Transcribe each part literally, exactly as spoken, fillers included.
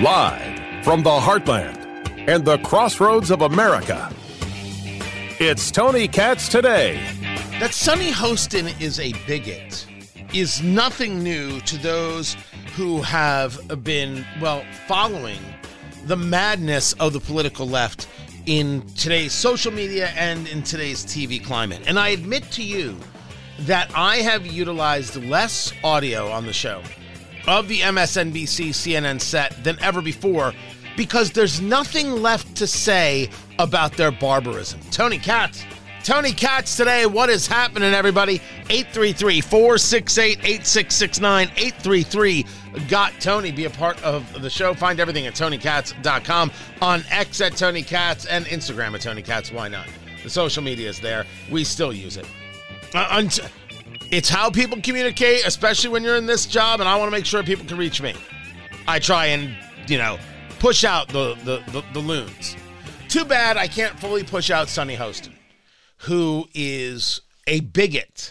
Live from the heartland and the crossroads of America, it's Tony Katz Today. That Sunny Hostin is a bigot is nothing new to those who have been, well, following the madness of the political left in today's social media and in today's T V climate. And I admit to you that I have utilized less audio on the show of the M S N B C C N N set than ever before because there's nothing left to say about their barbarism. Tony Katz. Tony Katz Today. What is happening, everybody? eight three three, four six eight, eight six six nine, eight three three, got Tony. Be a part of the show. Find everything at tony katz dot com, on X at Tony Katz, and Instagram at Tony Katz. Why not? The social media is there. We still use it. Uh, it's how people communicate, especially when you're in this job, and I want to make sure people can reach me. I try and, you know, push out the, the, the, the loons. Too bad I can't fully push out Sunny Hostin, who is a bigot.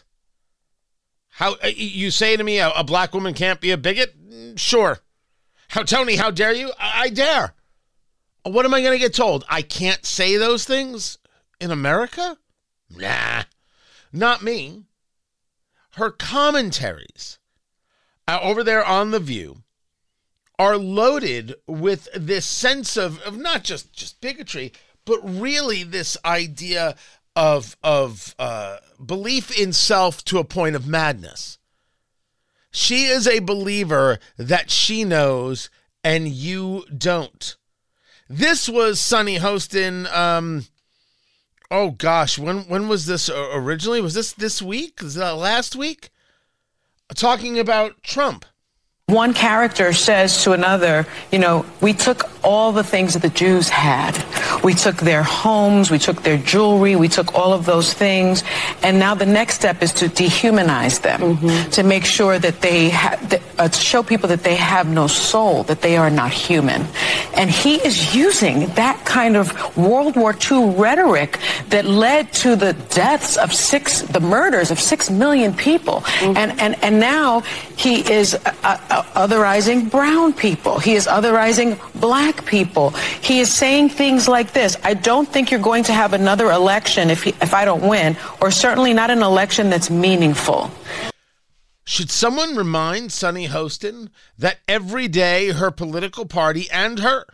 How you say to me a, a black woman can't be a bigot? Sure. How, Tony, how dare you? I, I dare. What am I going to get told? I can't say those things in America? Nah, not me. Her commentaries uh, over there on The View are loaded with this sense of, of not just, just bigotry, but really this idea of of uh, belief in self to a point of madness. She is a believer that she knows and you don't. This was Sunny Hostin. Um, oh gosh, when when was this originally? Was this this week? Was that last week? Talking about Trump. One character says to another, you know, we took all the things that the Jews had. We took their homes, we took their jewelry, we took all of those things. And now the next step is to dehumanize them, mm-hmm. to make sure that they have, uh, to show people that they have no soul, that they are not human. And he is using that kind of World War Two rhetoric that led to the deaths of six, the murders of six million people. Mm-hmm. And, and, and now he is uh, uh, otherizing brown people. He is otherizing black people. He is saying things like this: I don't think you're going to have another election if he, if I don't win, or certainly not an election that's meaningful. Should someone remind Sunny Hostin that every day her political party and her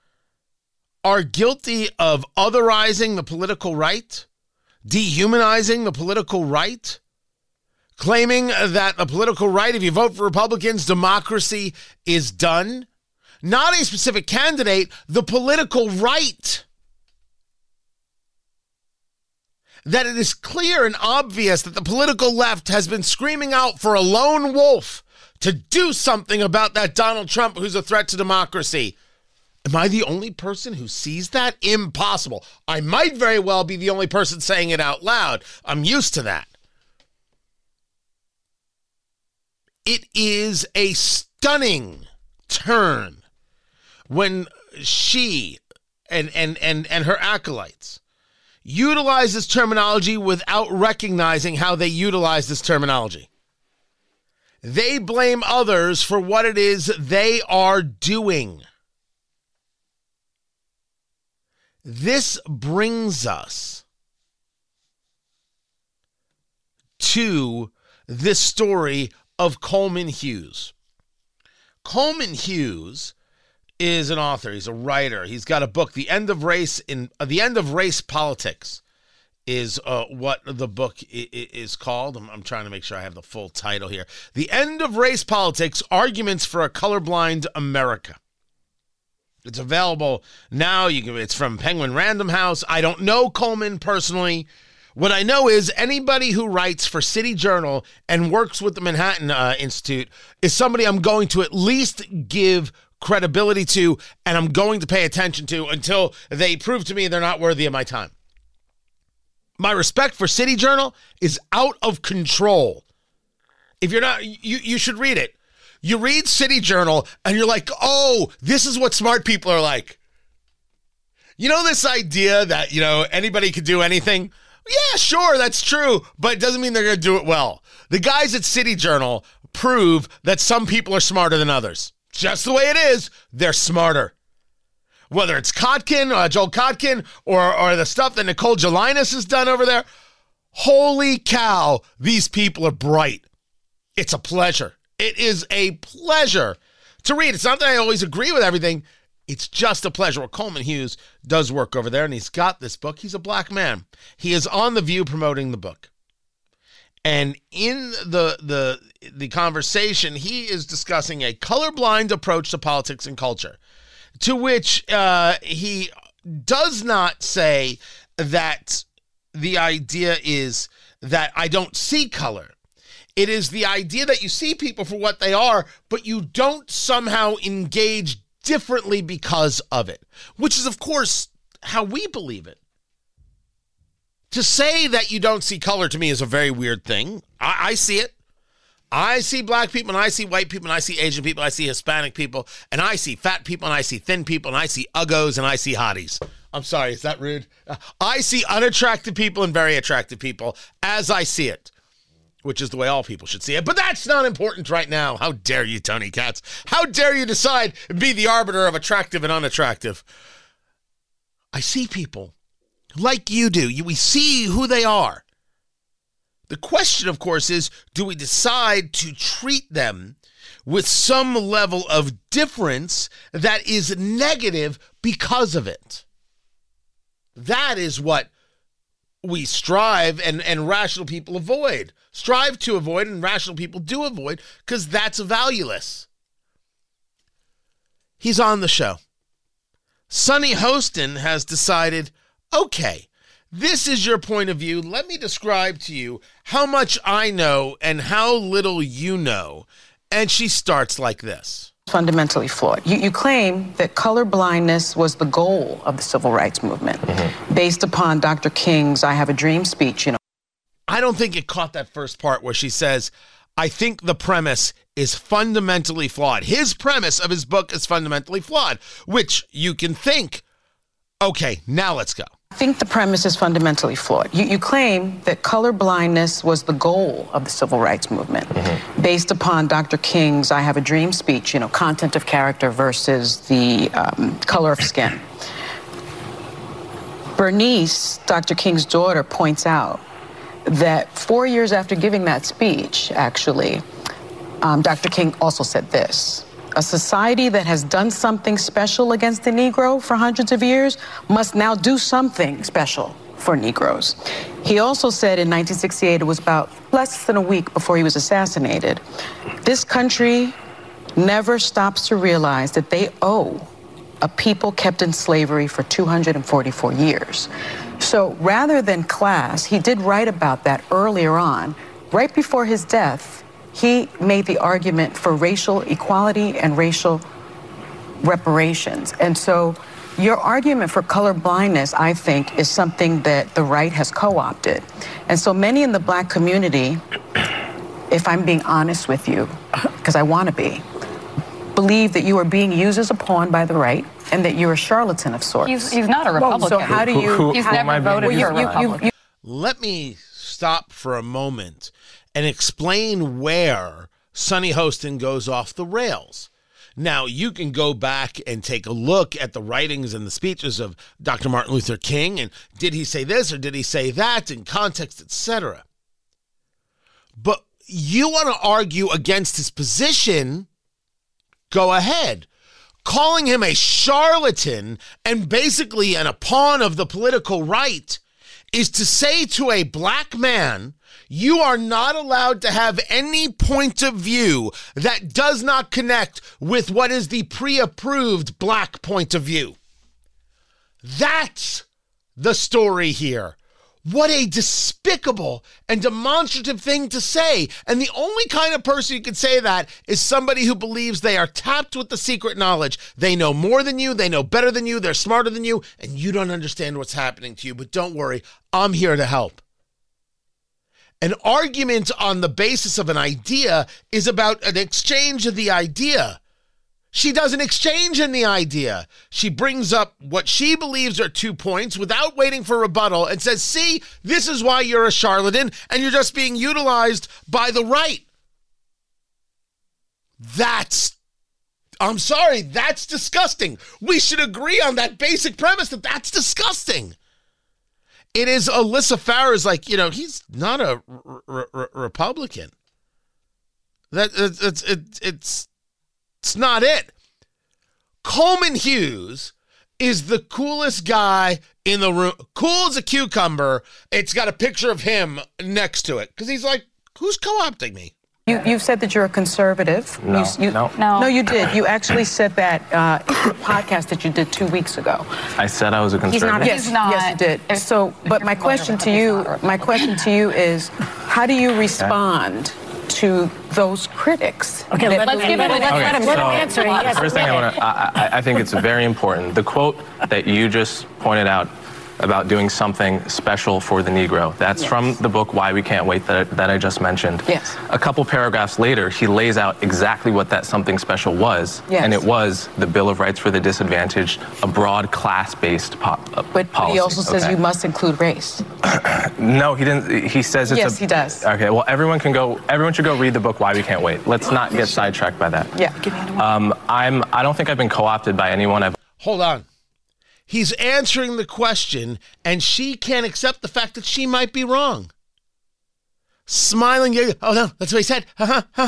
are guilty of otherizing the political right, dehumanizing the political right, claiming that the political right, if you vote for Republicans, democracy is done? Not a specific candidate, the political right. That it is clear and obvious that the political left has been screaming out for a lone wolf to do something about that Donald Trump who's a threat to democracy. Am I the only person who sees that? Impossible. I might very well be the only person saying it out loud. I'm used to that. It is a stunning turn when she and, and, and, and her acolytes utilize this terminology without recognizing how they utilize this terminology. They blame others for what it is they are doing. This brings us to this story of Coleman Hughes. Coleman Hughes is an author. He's a writer. He's got a book, The End of Race in uh, The End of Race Politics is uh, what the book I- I- is called. I'm, I'm trying to make sure I have the full title here. The End of Race Politics, Arguments for a Colorblind America. It's available now. You can, it's from Penguin Random House. I don't know Coleman personally. What I know is anybody who writes for City Journal and works with the Manhattan uh, Institute is somebody I'm going to at least give credibility to, and I'm going to pay attention to until they prove to me they're not worthy of my time. My respect for City Journal is out of control. If you're not, you, you should read it. You read City Journal and you're like, oh, this is what smart people are like. You know, this idea that, you know, anybody could do anything? Yeah, sure, that's true, but it doesn't mean they're going to do it well. The guys at City Journal prove that some people are smarter than others. just the way it is, they're smarter. Whether it's Kotkin, uh, Joel Kotkin, or, or the stuff that Nicole Gelinas has done over there, holy cow, these people are bright. It's a pleasure. It is a pleasure to read. It's not that I always agree with everything. It's just a pleasure. Well, Coleman Hughes does work over there, and he's got this book. He's a black man. He is on The View promoting the book. And in the the the conversation, he is discussing a colorblind approach to politics and culture, to which uh, he does not say that the idea is that I don't see color. It is the idea that you see people for what they are, but you don't somehow engage differently because of it, which is, of course, how we believe it. To say that you don't see color to me is a very weird thing. I, I see it. I see black people, and I see white people, and I see Asian people, I see Hispanic people, and I see fat people, and I see thin people, and I see uggos, and I see hotties. I'm sorry, is that rude? I see unattractive people and very attractive people as I see it, which is the way all people should see it. But that's not important right now. How dare you, Tony Katz? How dare you decide and be the arbiter of attractive and unattractive? I see people like you do. You, we see who they are. The question, of course, is, do we decide to treat them with some level of difference that is negative because of it? That is what we strive and, and rational people avoid. Strive to avoid, and rational people do avoid, because that's valueless. He's on the show. Sunny Hostin has decided, okay, this is your point of view. Let me describe to you how much I know and how little you know. And she starts like this. Fundamentally flawed. You, you claim that color blindness was the goal of the civil rights movement, mm-hmm. based upon Doctor King's I Have a Dream speech. You know, I don't think it caught that first part where she says, I think the premise is fundamentally flawed. His premise of his book is fundamentally flawed, which you can think, okay, now let's go. I think the premise is fundamentally flawed. You, you claim that color blindness was the goal of the civil rights movement, mm-hmm. based upon Doctor King's I Have a Dream speech, you know, content of character versus the um, color of skin. Bernice, Doctor King's daughter, points out that four years after giving that speech, actually, um, Doctor King also said this: a society that has done something special against the Negro for hundreds of years must now do something special for Negroes. He also said in nineteen sixty-eight, it was about less than a week before he was assassinated, this country never stops to realize that they owe a people kept in slavery for two hundred forty-four years. So rather than class, he did write about that earlier on. Right before his death, he made the argument for racial equality and racial reparations. And so your argument for color blindness, I think, is something that the right has co-opted. And so many in the black community, if I'm being honest with you, because I want to be, believe that you are being used as a pawn by the right and that you're a charlatan of sorts. He's, he's not a Republican. Whoa, so how do you... Who, who, he's how, never voted well, you, for a you, Republican. You, you, Let me stop for a moment and explain where Sunny Hostin goes off the rails. Now, you can go back and take a look at the writings and the speeches of Doctor Martin Luther King, and did he say this or did he say that in context, et cetera. But you want to argue against his position, go ahead. Calling him a charlatan and basically an, a pawn of the political right is to say to a black man, you are not allowed to have any point of view that does not connect with what is the pre-approved black point of view. That's the story here. What a despicable and demonstrative thing to say. And the only kind of person who could say that is somebody who believes they are tapped with the secret knowledge. They know more than you, they know better than you, they're smarter than you, and you don't understand what's happening to you. But don't worry, I'm here to help. An argument on the basis of an idea is about an exchange of the idea. She does an exchange in the idea. She brings up what she believes are two points without waiting for rebuttal and says, see, this is why you're a charlatan and you're just being utilized by the right. That's I'm sorry, that's disgusting. We should agree on that basic premise that that's disgusting. It is Alyssa Farah's like, you know, he's not a r- r- Republican. That it's it's it's it's, it's not it. Coleman Hughes is the coolest guy in the room. Cool as a cucumber. It's got a picture of him next to it because he's like, who's co-opting me? You, you've said that you're a conservative. No, you, you, no. no. No, you did. You actually said that uh, in the podcast that you did two weeks ago. I said I was a conservative. Yes, He's not. yes, you did. So, but my question to you, my question to you is, how do you respond to those critics? Okay, that let's give him, let's Okay, let him, let him so answer. Yes, first thing I go want to, I, I think it's very important. The quote that you just pointed out about doing something special for the Negro. That's yes. from the book Why We Can't Wait that, that I just mentioned. Yes. A couple paragraphs later, he lays out exactly what that something special was. Yes. And it was the Bill of Rights for the Disadvantaged, a broad class-based po- uh, But, policy. but he also says okay? you must include race. No, he didn't. He says it's Yes, a, he does. Okay, well, everyone can go, everyone should go read the book Why We Can't Wait. Let's not get sidetracked by that. Yeah. Um, I'm, I don't think I've been co-opted by anyone. I've Hold on. He's answering the question, and she can't accept the fact that she might be wrong. Smiling, oh no, that's what he said. Huh, huh.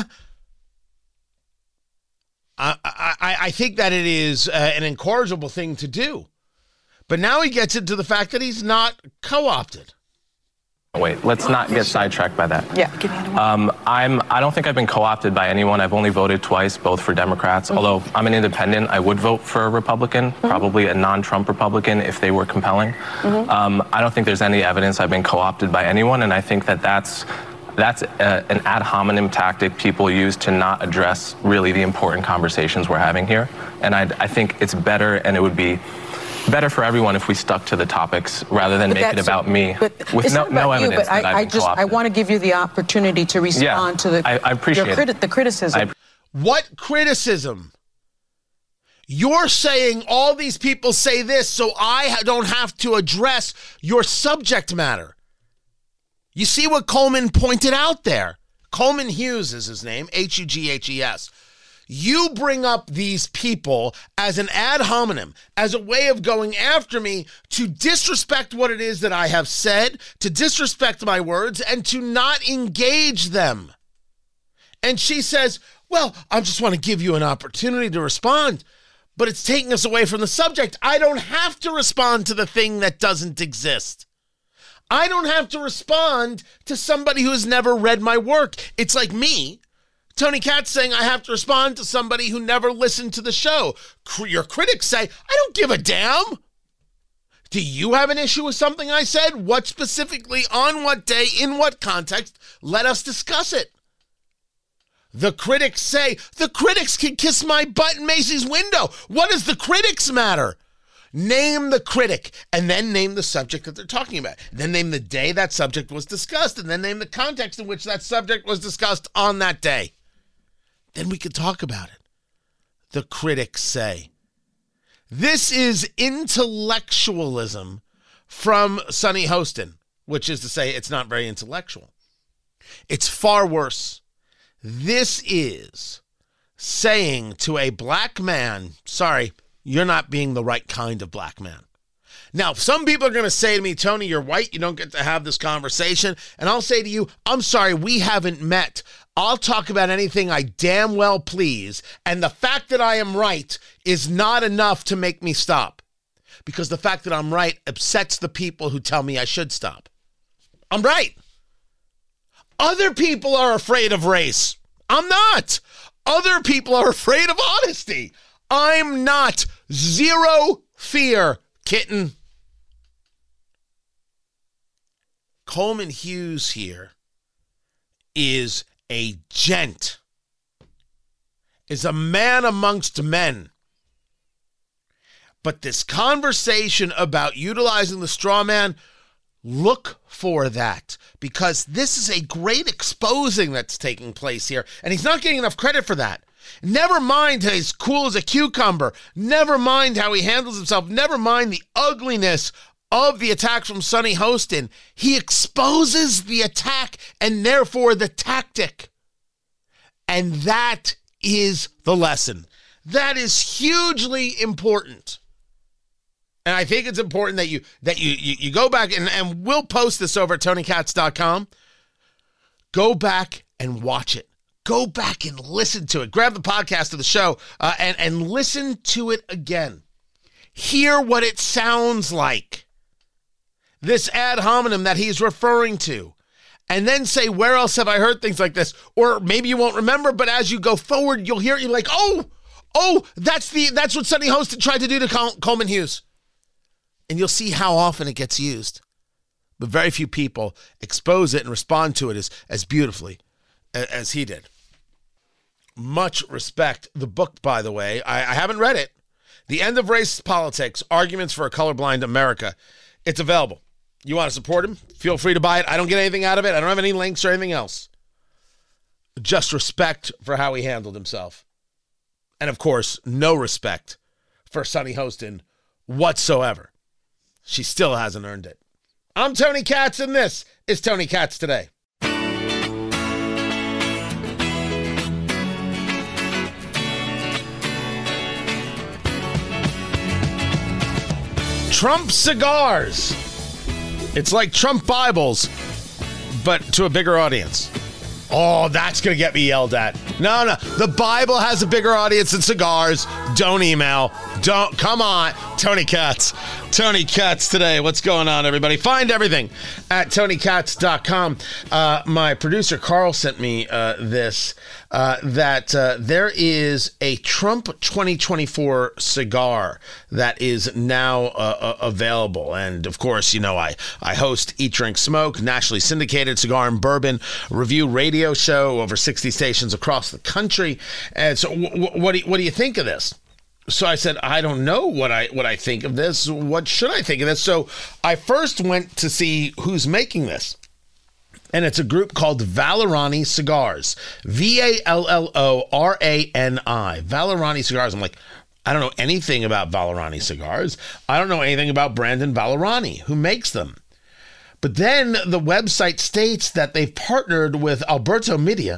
I, I, I think that it is uh, an incorrigible thing to do. But now he gets into the fact that he's not co-opted. Wait, let's not get sidetracked by that. Yeah. Um, I'm, I don't think I've been co-opted by anyone. I've only voted twice, both for Democrats. Mm-hmm. Although I'm an independent, I would vote for a Republican, mm-hmm. probably a non-Trump Republican if they were compelling. Mm-hmm. Um, I don't think there's any evidence I've been co-opted by anyone, and I think that that's That's a, an ad hominem tactic people use to not address really the important conversations we're having here. And I, I think it's better, and it would be better for everyone if we stuck to the topics rather than But make it about me but with it's no, not about no you, evidence but I, that I've I been just co-opted. I want to give you the opportunity to respond Yeah, to the I, I appreciate your criti- it. the criticism. I, What criticism? You're saying all these people say this, so I don't have to address your subject matter. You see what Coleman pointed out there? Coleman Hughes is his name, H U G H E S. You bring up these people as an ad hominem, as a way of going after me to disrespect what it is that I have said, to disrespect my words, and to not engage them. And she says, well, I just want to give you an opportunity to respond, but it's taking us away from the subject. I don't have to respond to the thing that doesn't exist. I don't have to respond to somebody who has never read my work. It's like me, Tony Katz, saying I have to respond to somebody who never listened to the show. Your critics say, I don't give a damn. Do you have an issue with something I said? What specifically, on what day, in what context? Let us discuss it. The critics say, the critics can kiss my butt in Macy's window. What does the critics matter? Name the critic, and then name the subject that they're talking about. Then name the day that subject was discussed, and then name the context in which that subject was discussed on that day. Then we could talk about it. The critics say. This is intellectualism from Sunny Hostin, which is to say it's not very intellectual. It's far worse. This is saying to a black man, sorry, you're not being the right kind of black man. Now, some people are going to say to me, Tony, you're white. You don't get to have this conversation. And I'll say to you, I'm sorry, we haven't met. I'll talk about anything I damn well please. And the fact that I am right is not enough to make me stop. Because the fact that I'm right upsets the people who tell me I should stop. I'm right. Other people are afraid of race. I'm not. Other people are afraid of honesty. I'm not. Zero fear, kitten. Coleman Hughes here is a gent, is a man amongst men. But this conversation about utilizing the straw man, look for that, because this is a great exposing that's taking place here, and he's not getting enough credit for that. Never mind how he's cool as a cucumber. Never mind how he handles himself. Never mind the ugliness of the attack from Sunny Hostin. He exposes the attack and therefore the tactic. And that is the lesson. That is hugely important. And I think it's important that you that you you, you go back, and, and we'll post this over at tony katz dot com. Go back and watch it. Go back and listen to it. Grab the podcast of the show uh, and, and listen to it again. Hear what it sounds like. This ad hominem that he's referring to. And then say, where else have I heard things like this? Or maybe you won't remember, but as you go forward, you'll hear it. You're like, oh, oh, that's the that's what Sonny Hostin tried to do to Col- Coleman Hughes. And you'll see how often it gets used. But very few people expose it and respond to it as, as beautifully as, as he did. Much respect. The book, by the way, I, I haven't read it. The End of Racist Politics, Arguments for a Colorblind America. It's available. You want to support him? Feel free to buy it. I don't get anything out of it. I don't have any links or anything else. Just respect for how he handled himself. And of course, no respect for Sonny Hostin whatsoever. She still hasn't earned it. I'm Tony Katz, and this is Tony Katz Today. Trump cigars. It's like Trump Bibles, but to a bigger audience. Oh, that's going to get me yelled at. No, no. The Bible has a bigger audience than cigars. Don't email. Don't. Come on. Tony Katz. Tony Katz Today. What's going on, everybody? Find everything at tony katz dot com. Uh, my producer, Carl, sent me uh, this, uh, that uh, there is a Trump twenty twenty-four cigar that is now uh, available. And, of course, you know, I, I host Eat, Drink, Smoke, nationally syndicated cigar and bourbon review radio show, over sixty stations across the country. And so w- w- what, do you, what do you think of this? So I said, I don't know what I what I think of this. What should I think of this? So I first went to see who's making this. And it's a group called Valorani Cigars. V A L L O R A N I. Valorani Cigars. I'm like, I don't know anything about Valorani Cigars. I don't know anything about Brandon Valorani, who makes them. But then the website states that they've partnered with Alberto Media,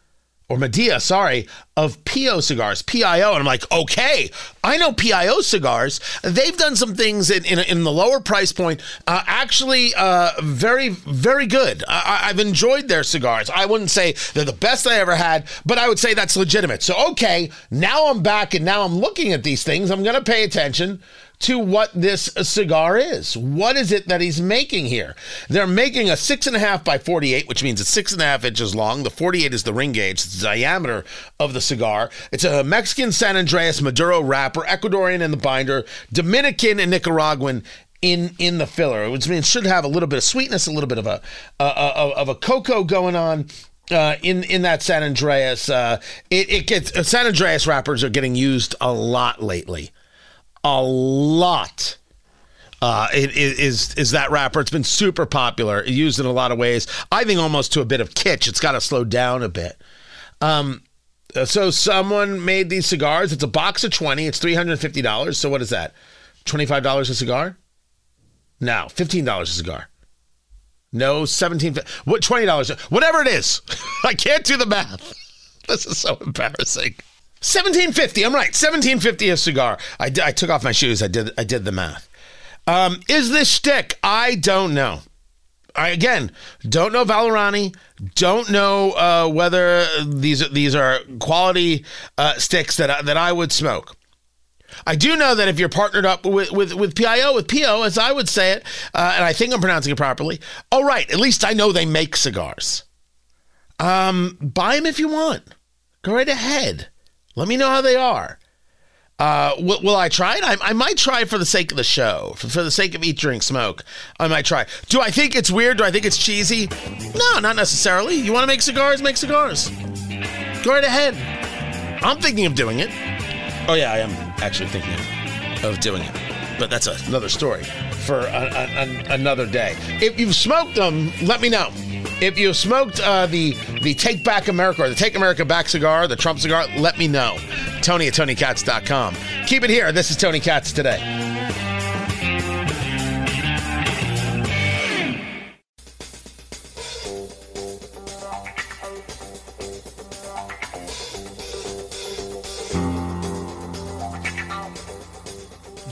or Medea, sorry, of P O Cigars, P I O. And I'm like, okay, I know P I O Cigars. They've done some things in in, in the lower price point, uh, actually uh, very, very good. I, I've enjoyed their cigars. I wouldn't say they're the best I ever had, but I would say that's legitimate. So, okay, now I'm back and now I'm looking at these things. I'm going to pay attention to what this cigar is. What is it that he's making here? They're making a six and a half by forty-eight, which means it's six and a half inches long. The forty-eight is the ring gauge. It's the diameter of the cigar. It's a Mexican San Andreas Maduro wrapper, Ecuadorian in the binder, Dominican and Nicaraguan in in the filler, which means it should have a little bit of sweetness, a little bit of a uh, of a cocoa going on. Uh, in, in that San Andreas, uh, it, it gets uh, San Andreas wrappers are getting used a lot lately. A lot. Uh, it, it is is that wrapper. It's been super popular, used in a lot of ways. I think almost to a bit of kitsch. It's got to slow down a bit. Um, so someone made these cigars. It's a box of twenty. It's three hundred fifty dollars. So what is that? twenty-five dollars a cigar? No, fifteen dollars a cigar. No, seventeen dollars. What, twenty dollars? Whatever it is. I can't do the math. This is so embarrassing. seventeen fifty. I'm right. seventeen fifty a cigar. I, I took off my shoes. I did I did the math. Um, is this shtick? I don't know. I, again, don't know Valorani. Don't know uh, whether these these are quality uh, sticks that I, that I would smoke. I do know that if you're partnered up with, with, with P I O, with P O, as I would say it, uh, and I think I'm pronouncing it properly, all right, at least I know they make cigars. Um, buy them if you want. Go right ahead. Let me know how they are. Uh, will, will I try it? I, I might try it for the sake of the show, for, for the sake of Eat, Drink, Smoke. I might try. Do I think it's weird? Do I think it's cheesy? No, not necessarily. You want to make cigars? Make cigars. Go right ahead. I'm thinking of doing it. Oh, yeah, I am actually thinking of, of doing it. But that's a, another story for a, a, a, another day. If you've smoked them, let me know. If you've smoked uh, the the Take Back America or the Take America Back cigar, the Trump cigar, let me know. Tony at tony katz dot com. Keep it here. This is Tony Katz Today.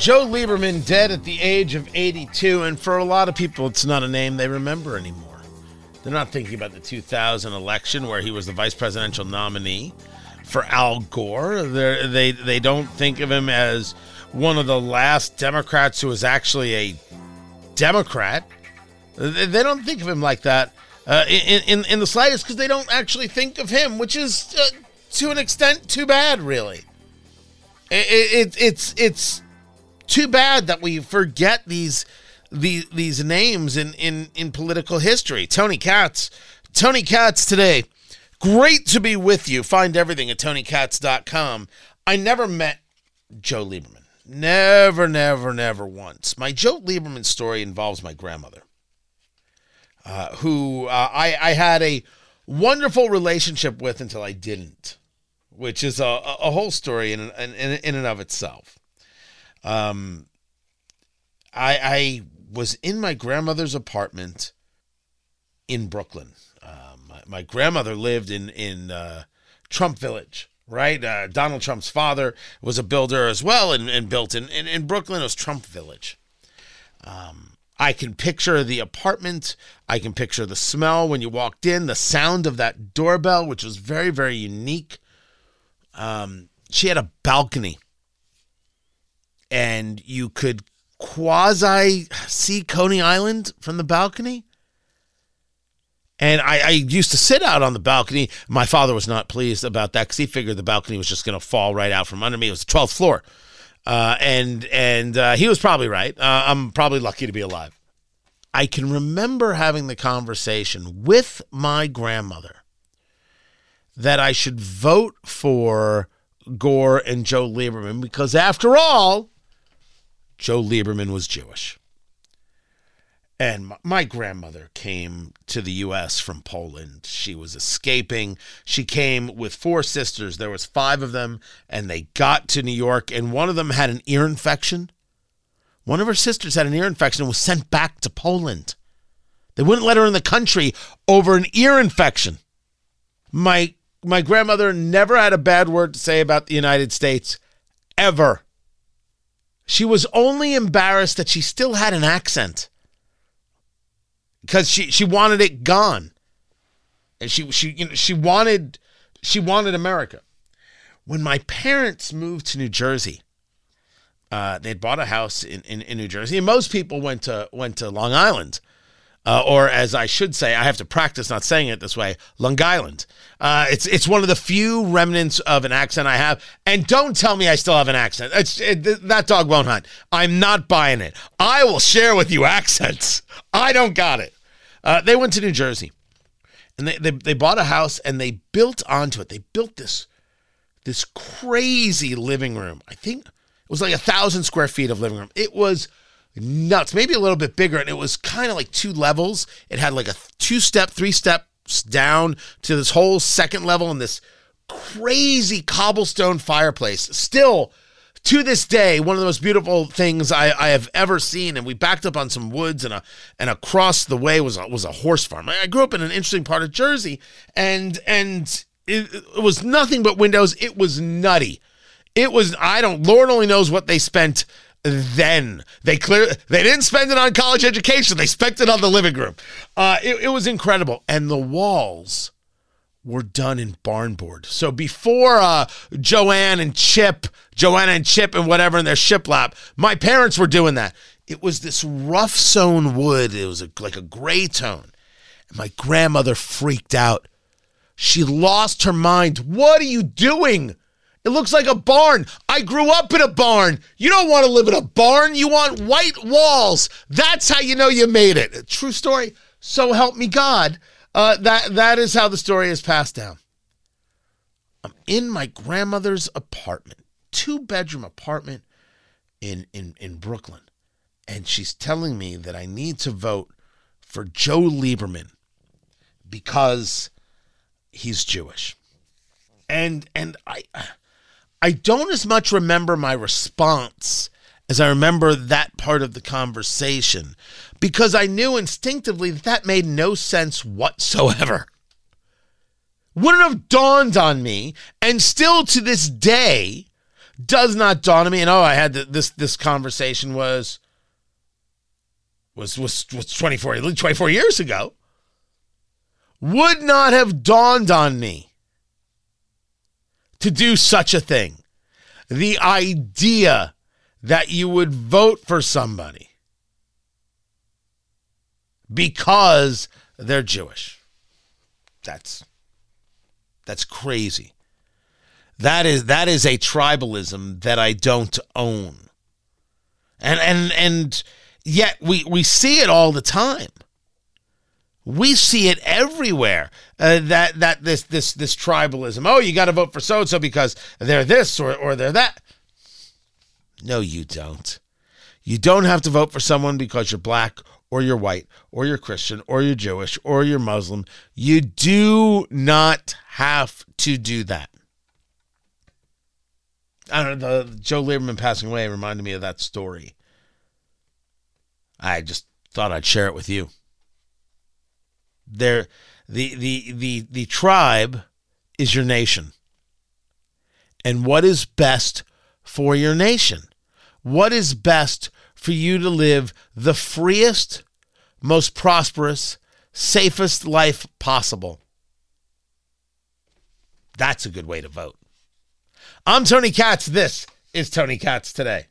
Joe Lieberman dead at the age of eighty-two, and for a lot of people, it's not a name they remember anymore. They're not thinking about the two thousand election where he was the vice presidential nominee for Al Gore. They're, they they don't think of him as one of the last Democrats who was actually a Democrat. They don't think of him like that uh, in, in, in the slightest, because they don't actually think of him, which is, uh, to an extent, too bad, really. It, it, it's it's too bad that we forget these these, these names in, in, in political history. Tony Katz. Tony Katz today. Great to be with you. Find everything at tony katz dot com. I never met Joe Lieberman. Never, never, never once. My Joe Lieberman story involves my grandmother, uh, who uh, I, I had a wonderful relationship with until I didn't, which is a, a whole story in, in, in and of itself. Um, I, I was in my grandmother's apartment in Brooklyn. Uh, my, my grandmother lived in, in uh, Trump Village. Right? Uh, Donald Trump's father was a builder as well and, and built in, in, in Brooklyn. It was Trump Village. Um, I can picture the apartment. I can picture the smell when you walked in, the sound of that doorbell, which was very, very unique. Um, she had a balcony, and you could quasi see Coney Island from the balcony. And I, I used to sit out on the balcony. My father was not pleased about that because he figured the balcony was just going to fall right out from under me. It was the twelfth floor. Uh, and and uh, he was probably right. Uh, I'm probably lucky to be alive. I can remember having the conversation with my grandmother that I should vote for Gore and Joe Lieberman because, after all, Joe Lieberman was Jewish. And my grandmother came to the U S from Poland. She was escaping. She came with four sisters. There was five of them, and they got to New York, and one of them had an ear infection. One of her sisters had an ear infection and was sent back to Poland. They wouldn't let her in the country over an ear infection. My, my grandmother never had a bad word to say about the United States, ever. She was only embarrassed that she still had an accent. Because she, she wanted it gone, and she she you know she wanted she wanted America. When my parents moved to New Jersey, uh, they'd bought a house in, in, in New Jersey, and most people went to went to Long Island, uh, or as I should say, I have to practice not saying it this way, Long Island. Uh, it's it's one of the few remnants of an accent I have, and don't tell me I still have an accent. It's it, that dog won't hunt. I'm not buying it. I will share with you accents. I don't got it. Uh, they went to New Jersey, and they, they they bought a house, and they built onto it. They built this this crazy living room. I think it was like a thousand square feet of living room. It was nuts, maybe a little bit bigger, and it was kind of like two levels. It had like a two-step, three-step down to this whole second level and this crazy cobblestone fireplace. Still, to this day, one of the most beautiful things I, I have ever seen. And we backed up on some woods, and a, and across the way was a, was a horse farm. I grew up in an interesting part of Jersey, and and it, it was nothing but windows. It was nutty. It was, I don't, Lord only knows what they spent then. They clear they didn't spend it on college education. They spent it on the living room. Uh, it, it was incredible. And the walls were done in barn board. So before uh, Joanne and Chip, Joanna and Chip and whatever in their shiplap, my parents were doing that. It was this rough sewn wood. It was a, like a gray tone. And my grandmother freaked out. She lost her mind. What are you doing? It looks like a barn. I grew up in a barn. You don't want to live in a barn. You want white walls. That's how you know you made it. True story. So help me God. Uh, that that is how the story is passed down. I'm in my grandmother's apartment, two-bedroom apartment in, in, in Brooklyn, and she's telling me that I need to vote for Joe Lieberman because he's Jewish. And and I... I don't as much remember my response as I remember that part of the conversation, because I knew instinctively that that made no sense whatsoever. Wouldn't have dawned on me, and still to this day does not dawn on me. And oh, I had the, this this conversation was was was was twenty-four, twenty-four years ago. Would not have dawned on me to do such a thing. The idea that you would vote for somebody because they're Jewish. That's that's crazy. That is that is a tribalism that I don't own. And and and yet we, we see it all the time. We see it everywhere. Uh, that that this this this tribalism. Oh, you got to vote for so and so because they're this or or they're that. No, you don't. You don't have to vote for someone because you're black or you're white or you're Christian or you're Jewish or you're Muslim. You do not have to do that. I don't know, the Joe Lieberman passing away reminded me of that story. I just thought I'd share it with you. There, the the the the tribe is your nation. And what is best for your nation? What is best for you to live the freest, most prosperous, safest life possible? That's a good way to vote. I'm Tony Katz. This is Tony Katz Today.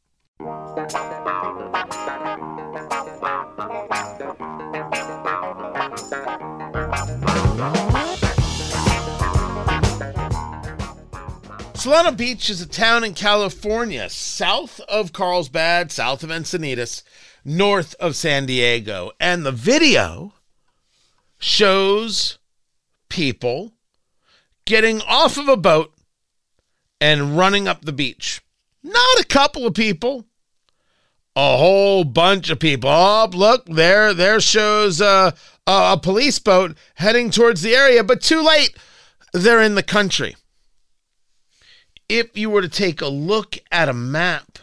Solana Beach is a town in California, south of Carlsbad, south of Encinitas, north of San Diego. And the video shows people getting off of a boat and running up the beach. Not a couple of people, a whole bunch of people. Oh, look, there, there shows uh, a police boat heading towards the area, but too late. They're in the country. If you were to take a look at a map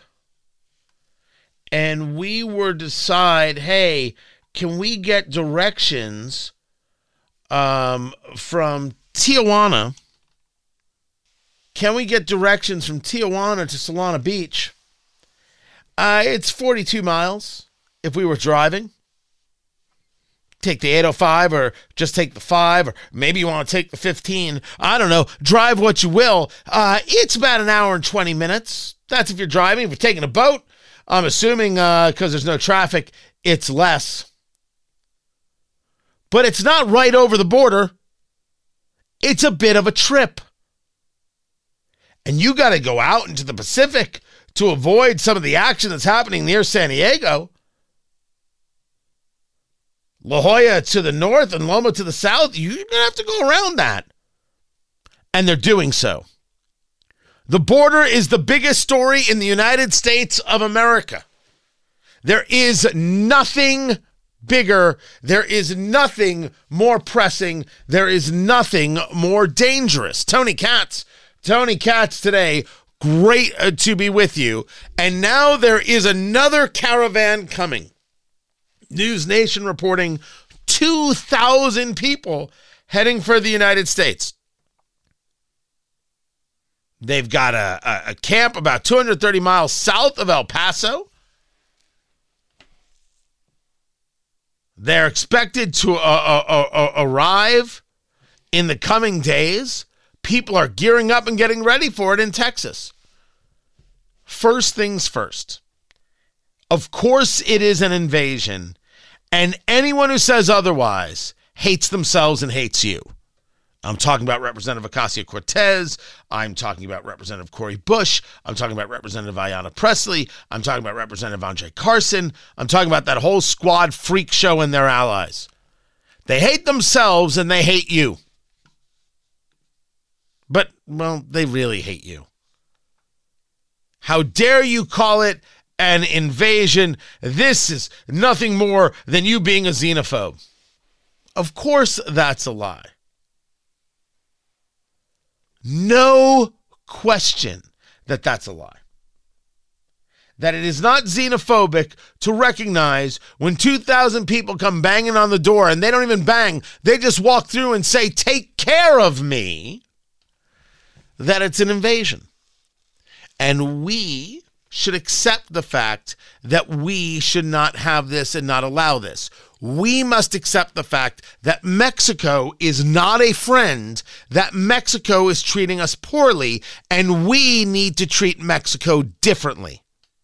and we were to decide, hey, can we get directions um, from Tijuana? Can we get directions from Tijuana to Solana Beach? Uh, it's forty-two miles if we were driving. Take the eight oh five or just take the five, or maybe you want to take the fifteen. I don't know. Drive what you will. Uh, it's about an hour and twenty minutes. That's if you're driving. If you're taking a boat, I'm assuming because uh, there's no traffic, it's less. But it's not right over the border. It's a bit of a trip. And you got to go out into the Pacific to avoid some of the action that's happening near San Diego. La Jolla to the north and Loma to the south, you're going to have to go around that. And they're doing so. The border is the biggest story in the United States of America. There is nothing bigger. There is nothing more pressing. There is nothing more dangerous. Tony Katz, Tony Katz Today. Great uh, to be with you. And now there is another caravan coming. News Nation reporting two thousand people heading for the United States. They've got a, a, a camp about two hundred thirty miles south of El Paso. They're expected to uh, uh, uh, arrive in the coming days. People are gearing up and getting ready for it in Texas. First things first. Of course it is an invasion, and anyone who says otherwise hates themselves and hates you. I'm talking about Representative Ocasio-Cortez. I'm talking about Representative Cori Bush. I'm talking about Representative Ayanna Pressley. I'm talking about Representative Andre Carson. I'm talking about that whole squad freak show and their allies. They hate themselves and they hate you. But, well, they really hate you. How dare you call it an invasion? This is nothing more than you being a xenophobe. Of course that's a lie. No question that that's a lie. That it is not xenophobic to recognize when two thousand people come banging on the door, and they don't even bang, they just walk through and say, "Take care of me," that it's an invasion. And we should accept the fact that we should not have this and not allow this. We must accept the fact that Mexico is not a friend, that Mexico is treating us poorly, and we need to treat Mexico differently.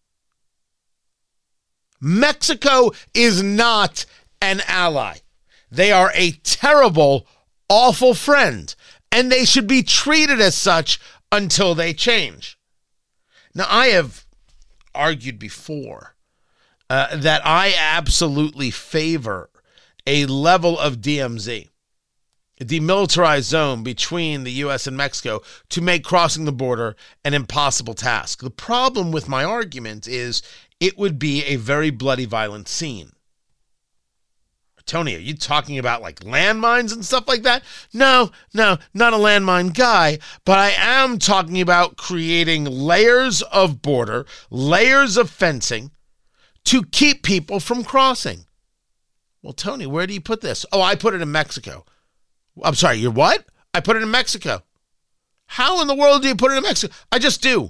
Mexico is not an ally. They are a terrible, awful friend, and they should be treated as such until they change. Now, I have argued before uh, that I absolutely favor a level of D M Z, a demilitarized zone between the U S and Mexico, to make crossing the border an impossible task. The problem with my argument is it would be a very bloody, violent scene. Tony, are you talking about like landmines and stuff like that? No, no, not a landmine guy, but I am talking about creating layers of border, layers of fencing to keep people from crossing. Well, Tony, where do you put this? Oh, I put it in Mexico. I'm sorry, you're what? I put it in Mexico. How in the world do you put it in Mexico? I just do.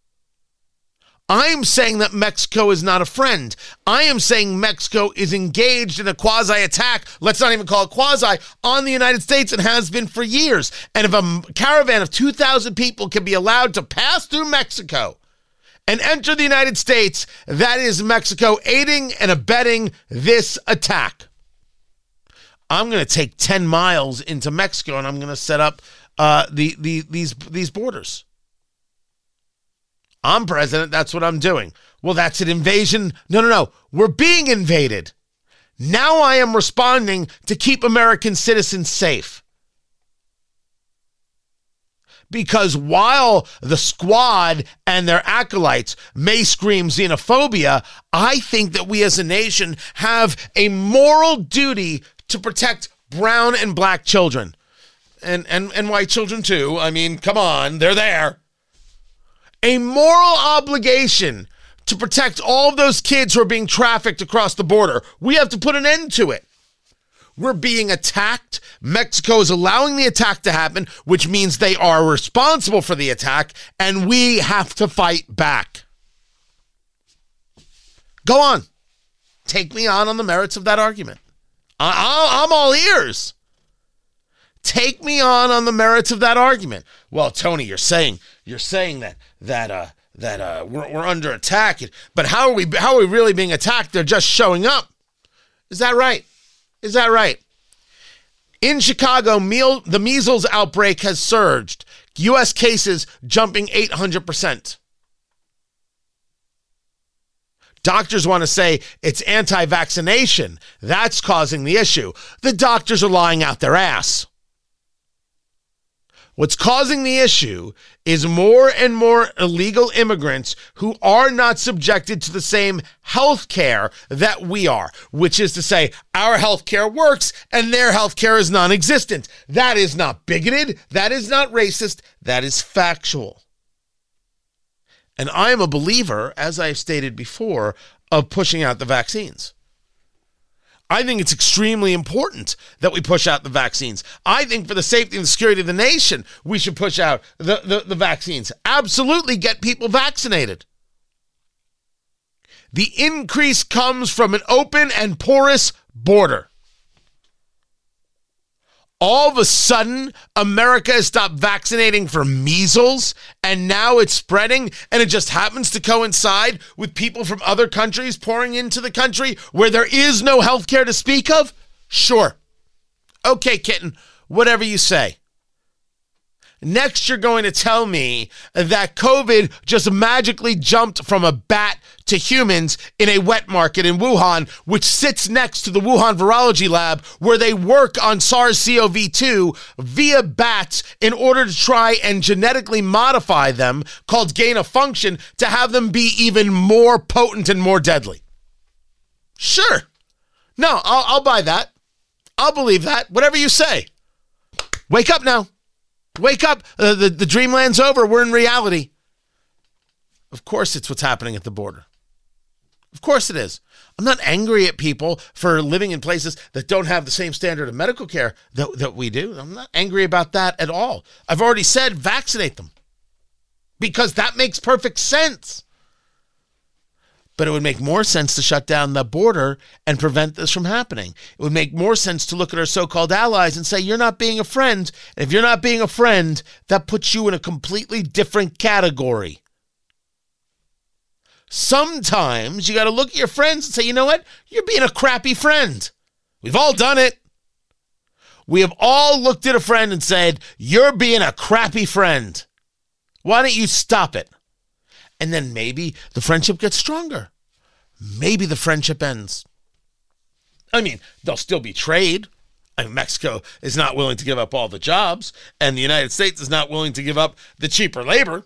I'm saying that Mexico is not a friend. I am saying Mexico is engaged in a quasi-attack, let's not even call it quasi, on the United States and has been for years. And if a caravan of two thousand people can be allowed to pass through Mexico and enter the United States, that is Mexico aiding and abetting this attack. I'm going to take ten miles into Mexico and I'm going to set up uh, the, the these these borders. I'm president, that's what I'm doing. Well, that's an invasion. No, no, no. We're being invaded. Now I am responding to keep American citizens safe. Because while the squad and their acolytes may scream xenophobia, I think that we as a nation have a moral duty to protect brown and black children. And, and, and white children too. I mean, come on, they're there. A moral obligation to protect all of those kids who are being trafficked across the border. We have to put an end to it. We're being attacked. Mexico is allowing the attack to happen, which means they are responsible for the attack, and we have to fight back. Go on. Take me on on the merits of that argument. I, I'm all ears. Take me on on the merits of that argument. Well, Tony, you're saying you're saying that that uh that uh we're, we're under attack, but how are we how are we really being attacked? They're just showing up. Is that right? Is that right? In Chicago, meal, the measles outbreak has surged. U S cases jumping eight hundred percent. Doctors want to say it's anti-vaccination. That's causing the issue. The doctors are lying out their ass. What's causing the issue is more and more illegal immigrants who are not subjected to the same health care that we are, which is to say our health care works and their health care is non-existent. That is not bigoted. That is not racist. That is factual. And I am a believer, as I've stated before, of pushing out the vaccines. I think it's extremely important that we push out the vaccines. I think for the safety and security of the nation, we should push out the, the, the vaccines. Absolutely get people vaccinated. The increase comes from an open and porous border. All of a sudden, America has stopped vaccinating for measles, and now it's spreading, and it just happens to coincide with people from other countries pouring into the country where there is no health care to speak of? Sure. Okay, kitten, whatever you say. Next, you're going to tell me that COVID just magically jumped from a bat to humans in a wet market in Wuhan, which sits next to the Wuhan Virology Lab, where they work on SARS-C o V two via bats in order to try and genetically modify them, called gain of function, to have them be even more potent and more deadly. Sure. No, I'll, I'll buy that. I'll believe that. Whatever you say. Wake up now. Wake up. Uh, the, the dreamland's over. We're in reality. Of course it's what's happening at the border. Of course it is. I'm not angry at people for living in places that don't have the same standard of medical care that, that we do. I'm not angry about that at all. I've already said vaccinate them. because that makes perfect sense. But it would make more sense to shut down the border and prevent this from happening. It would make more sense to look at our so-called allies and say, you're not being a friend. And if you're not being a friend, that puts you in a completely different category. Sometimes you got to look at your friends and say, you know what? You're being a crappy friend. We've all done it. We have all looked at a friend and said, you're being a crappy friend. Why don't you stop it? And then maybe the friendship gets stronger. Maybe the friendship ends. I mean, there'll still be trade. I mean, Mexico is not willing to give up all the jobs, and the United States is not willing to give up the cheaper labor.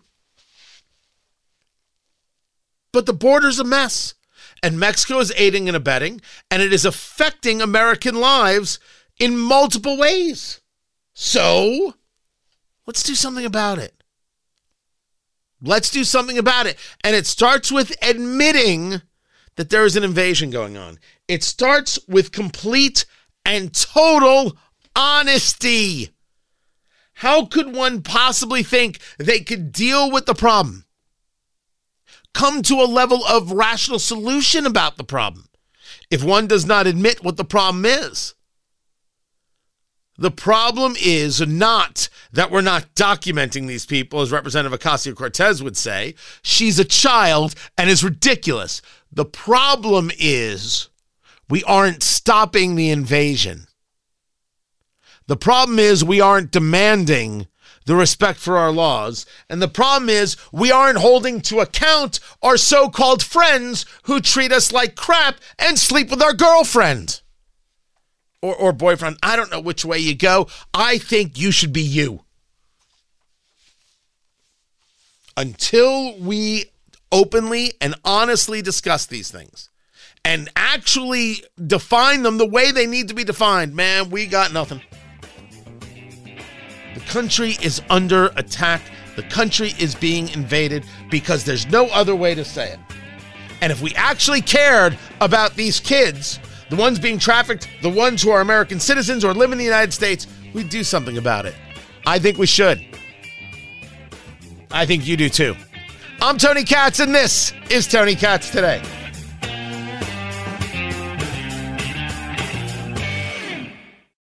But the border's a mess, and Mexico is aiding and abetting, and it is affecting American lives in multiple ways. So, let's do something about it. Let's do something about it. And it starts with admitting that there is an invasion going on. It starts with complete and total honesty. How could one possibly think they could deal with the problem? Come to a level of rational solution about the problem if one does not admit what the problem is. The problem is not that we're not documenting these people, as Representative Ocasio-Cortez would say. She's a child and is ridiculous. The problem is we aren't stopping the invasion. The problem is we aren't demanding the respect for our laws. And the problem is we aren't holding to account our so-called friends who treat us like crap and sleep with our girlfriend. Or, or boyfriend. I don't know which way you go. I think you should be you. Until we openly and honestly discuss these things and actually define them the way they need to be defined, man, we got nothing. The country is under attack. The country is being invaded because there's no other way to say it. And if we actually cared about these kids, the ones being trafficked, the ones who are American citizens or live in the United States, we'd do something about it. I think we should. I think you do too. I'm Tony Katz, and this is Tony Katz Today.